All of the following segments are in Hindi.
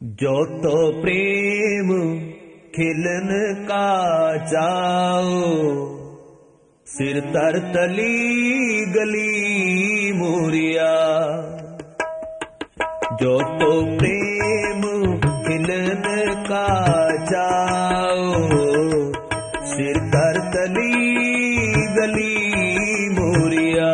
जो तो प्रेम खिलन का जाओ, सिर तर तली गली मोरिया। जो तो प्रेम खिलन का जाओ, सिर तर तली गली मोरिया।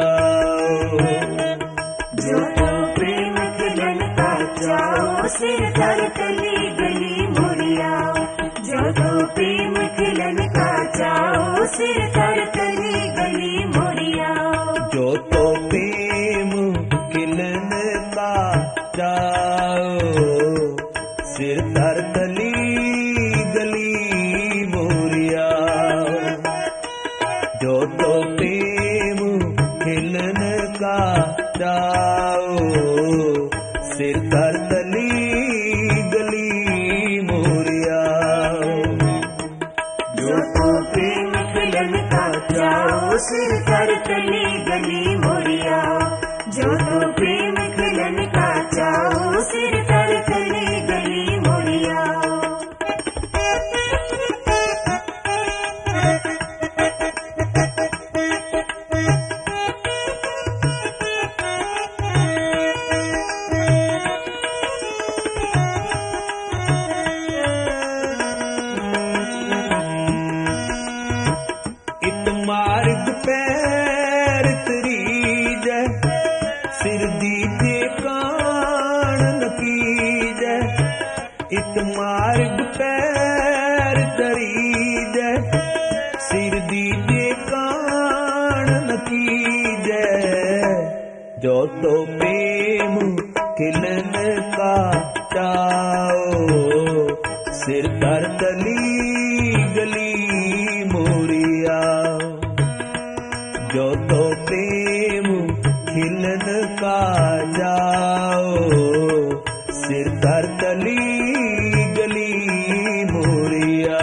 जो तो प्रेम खिलन का जाओ, सिर तर तली गली मोरिया। जो तो प्रेम खिलन का जाओ, सिर तर तली गली मोरिया। जो तो प्रेम खिलन का जाओ, सिर तर तली गली मोरिया। जो तो प्रेम खिलन का जाओ, सिर तर तली गली मोरिया। जो तो प्रेम खिलन का जाओ, सिर तर तली गली मोरिया। जो तो प्रेम खिलन का जाओ, सिर तर तली गली मोरिया। इत मार्ग पैर तरीज, सिर दीजे कान नकीज। इत मार्ग पैर तरीज, सिर दीजे कान नकीज। जो तो प्रेम खिलन का जाओ, सिर तर तली गली मोरिया। जो तो प्रेम खिलन का जाओ, सिर तर तली गली मोरिया।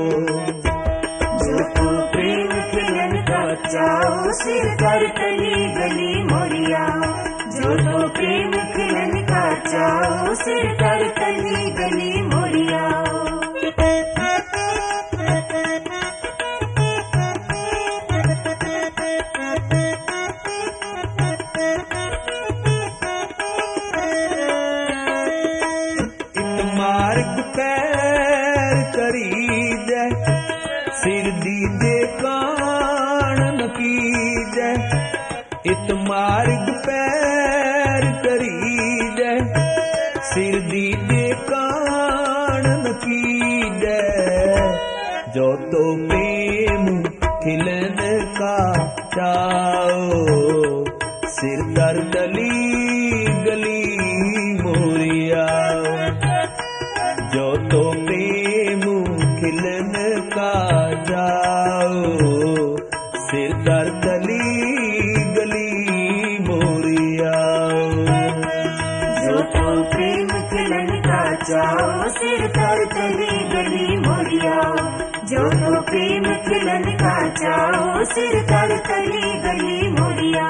जो तो प्रेम खिलन का जाओ, सिर तर तली गली मोरिया। जो तो प्रेम खिलन का जाओ, सिर तर तली गली मोरिया। मार्ग पैर करीज, सिर दीजे कान नकीज। इत मार्ग पैर करीज, सिर दीजे कान नकीज। जो तो प्रेम खिलन का जाओ, सिर तर तली गली मोरिया। जो तो प्रेम खिलन का जाओ, सिर तर तली गली मोरिया। जो तो प्रेम खिलन का जाओ, सिर तर तली गली मोरिया। जो तो प्रेम खिलन का जाओ, सिर तर तली गली मोरिया।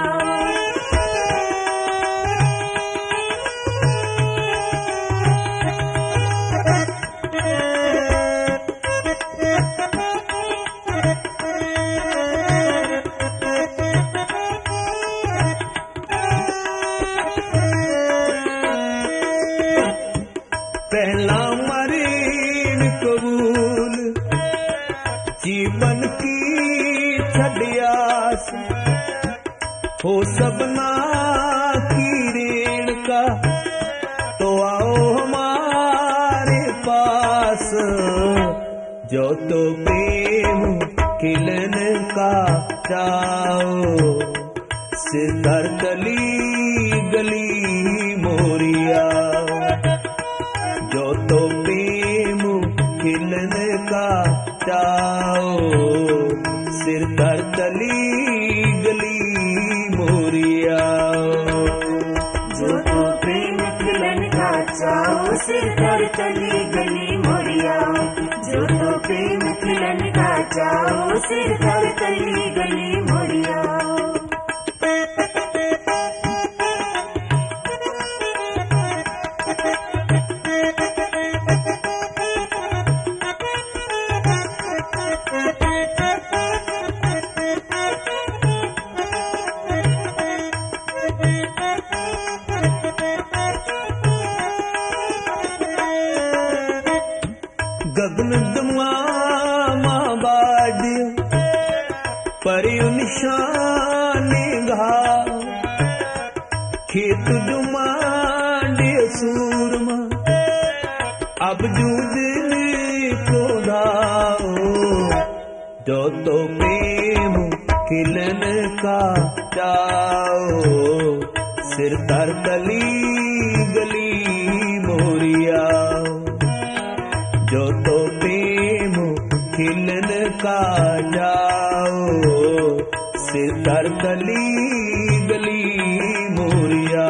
पहला मरीन कबूल, जीवन की छड़ियास। हो सबना की ऋण का, तो आओ हमारे पास। जो तो प्रेम खिलन का जाओ, सिर तर तली गली मोरिया। जो तो प्रेम खिलन का जाओ, सिर तर तली गली मोरिया। जो तो प्रेम खिलन का जाओ, सिर तर तली गली मोरिया। जो तो प्रेम खिलन का जाओ, सिर तर तली गली मोरिया। लगन दमामा बाडियो परियो निशाने घाव खेत जुमांडे सूरमा अब जूद को दाओ जो तो प्रेम खिलन का जाओ सिर तर गली गली मोरिया जो तो प्रेम खिलन का जाओ सिर तर गली गली मोरिया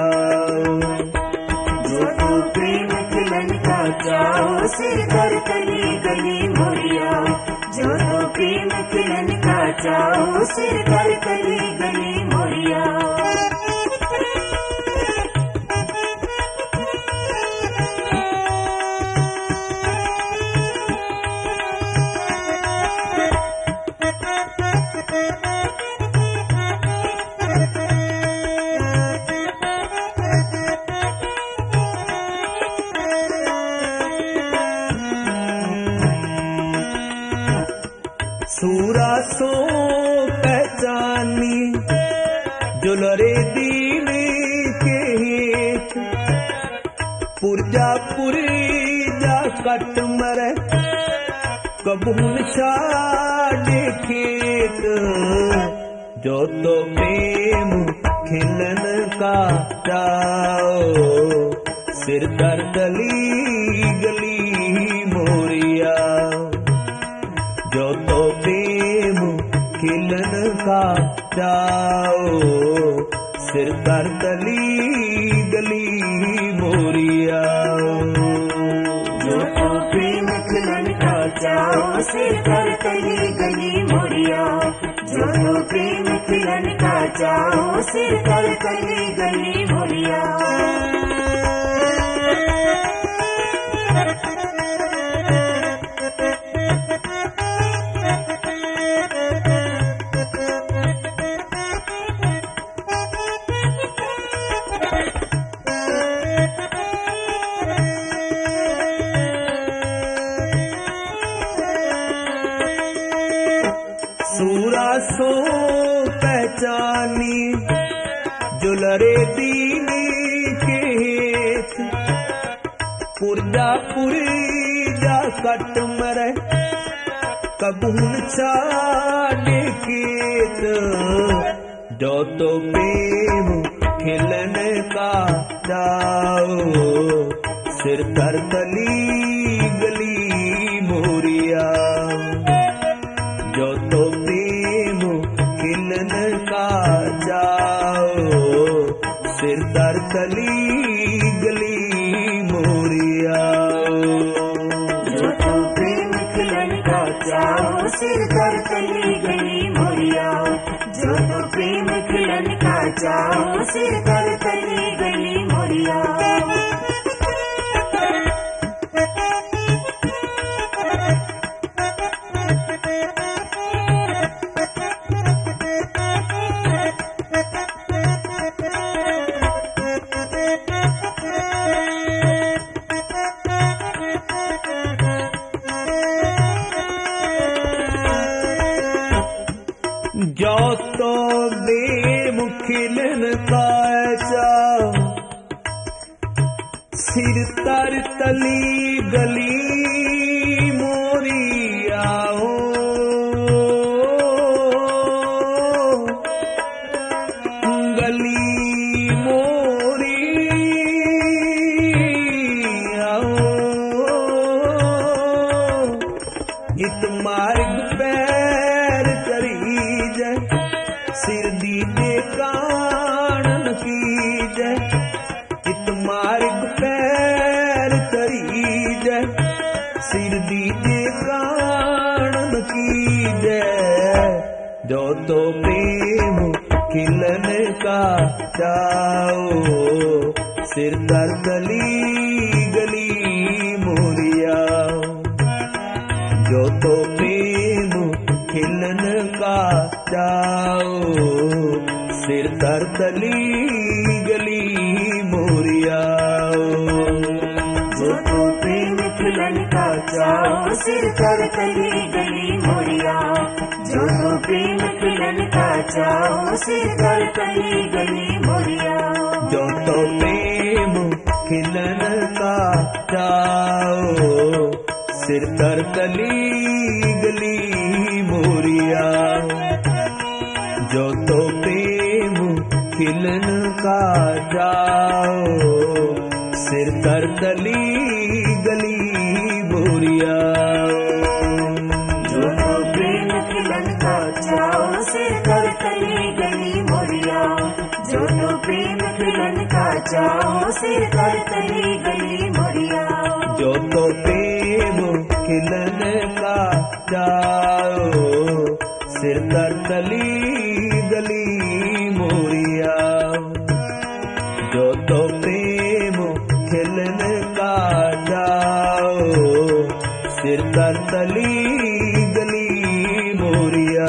जो तो प्रेम खिलन का जाओ सिर तर गली गली मोरिया जो तो प्रेम खिलन का जाओ सिर तर गली गली मोरिया सूरा सो पहचानी जुलरे दीने के हेत पुरजा कट मरे कबून छाड़े खेत जो तो प्रेम खिलन का जाओ सिर तर गली गली मोरिया जो तो प्रेम खिलन का जाओ सिर तर गली गली मोरिया जो तो प्रेम खिलन का जाओ सिर तर गली गली मोरिया जो तो प्रेम खिलन का जाओ सिर तर गली गली मोरिया सूरा सो पहचानी जुलरे दीने के हेत पुरजा कट मरे कबून छाड़े खेत जो तो प्रेम खिलन का जाओ सिर तर गली गली मोरिया जो तो प्रेम खिलन का जाओ सिर तर गली गली मोरिया जो तो प्रेम खिलन का जाओ सिर तर गली गली मोरिया जो तो प्रेम खिलन का जाओ सिर तर गली गली मोरिया जो तो प्रेम खिलन का जाओ सिर तर तली गली मोरिया गली मोरिया इत मार्ग पैर करी जय सिर दीदे कानन की जय इत मार्ग पैर करी जय सिर दीदे कानन की जय जो तो प्रेम खिलन का जाओ सिर तर गली गली मोरिया जो तो प्रेम खिलन का जाओ सिर तर गली गली मोरिया जो तो प्रेम खिलन का चाओ सिर कर तली गली मोरिया। जो तो प्रेम खिलन का चाओ सिर कर तली गली मोरिया। जो तो प्रेम खिलन का चाओ सिर कर तली गली मोरिया। जो तो प्रेम खिलन का चाओ सिर कर तली गली मोरिया। जो तो प्रेम खिलन का चाओ सिर कर तली गली मोरिया। जो तो प्रेम खिलन का चाओ सिर कर तली गली मोरिया। जो तो प्रेम खिलन का चाओ सिर कर तली गली मोरिया। जो तो प्रेम खिलन का चाओ सिर कर तली गली मोरिया।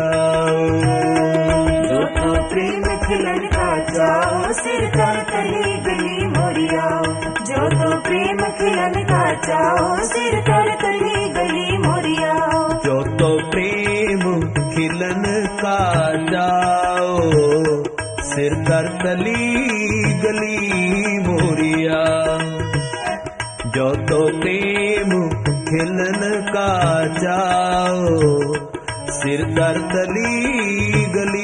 जो तो प्रेम खिलन का चाओ सिर कर तली गली मोरिया। जो तो प्रेम खिलन का चाओ सिर कर तली गली मोरिया। जो तो प्रेम खिलन का चाओ सिर कर तली गली मोरिया। जो तो प्रेम खिलन का चाओ सिर कर तली गली